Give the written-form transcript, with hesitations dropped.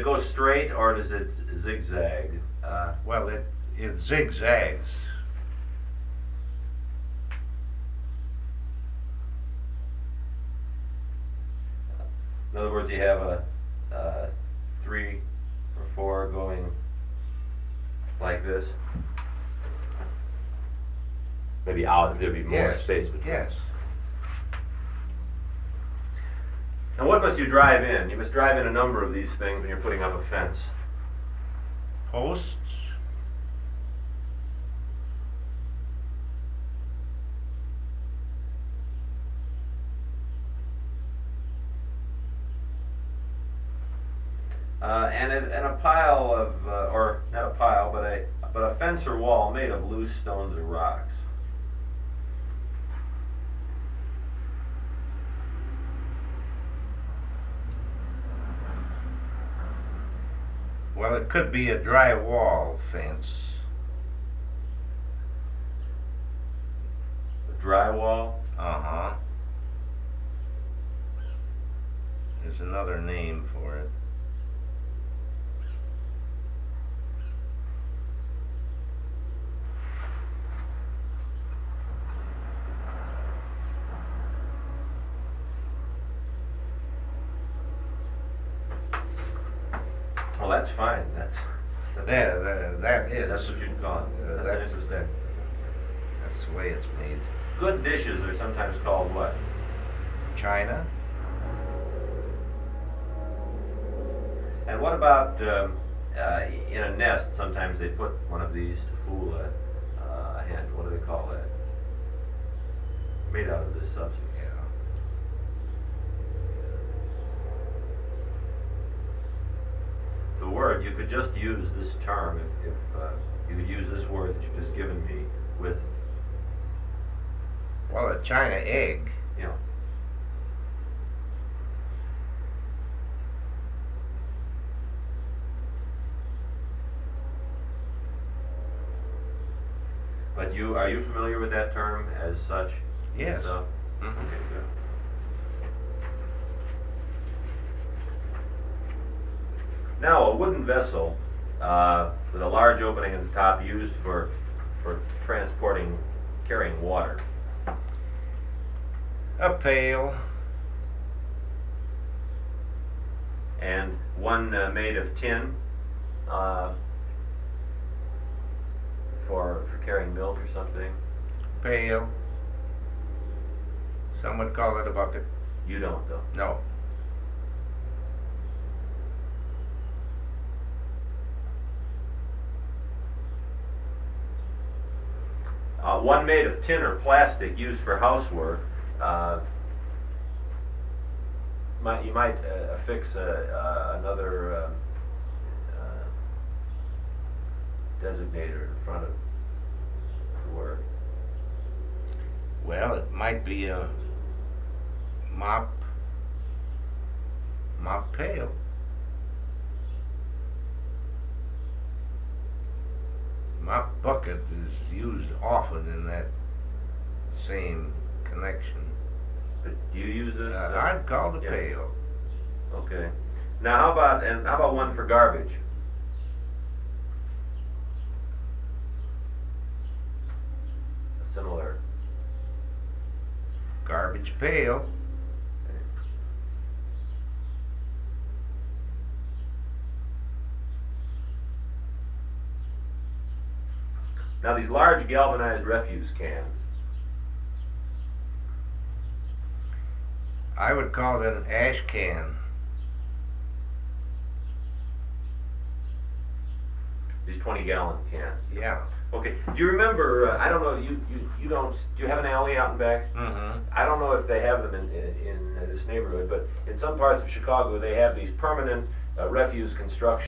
go straight or does it zigzag? Well, it zigzags. In other words, you have a 3 or 4 going like this. Maybe out, there'd be more space between. Yes. And what must you drive in? You must drive in a number of these things when you're putting up a fence. Posts. And a pile of, or not a pile, but a fence or wall made of loose stones or rocks. Well, it could be a drywall fence. A drywall? Uh-huh. There's another name for it. Well, that's fine. That's That is. That's what you'd call it. That's interesting. That's the way it's made. Good dishes are sometimes called what? China. And what about in a nest? Sometimes they put one of these to fool a hen. What do they call that? Made out of this substance. The word, you could just use this term if you could use this word that you've just given me with, Well, a China egg. you know. But are you familiar with that term as such? Yes. So, Mhm. okay, good. Now, a wooden vessel with a large opening at the top used for carrying water. A pail. And one made of tin for carrying milk or something. Pail. Some would call it a bucket. You don't, though. No. One made of tin or plastic used for housework. You might affix another designator in front of the word. Well, it might be a mop pail. Mop bucket is used often in that same connection. But do you use this? I'd call the yeah. pail. Okay. Now, how about one for garbage? A similar. Garbage pail. Now, these large galvanized refuse cans. I would call it an ash can. These 20-gallon cans. Yeah. Okay. Do you remember? I don't know. You don't. Do you have an alley out and back? Mm-hmm. I don't know if they have them in this neighborhood, but in some parts of Chicago they have these permanent refuse construction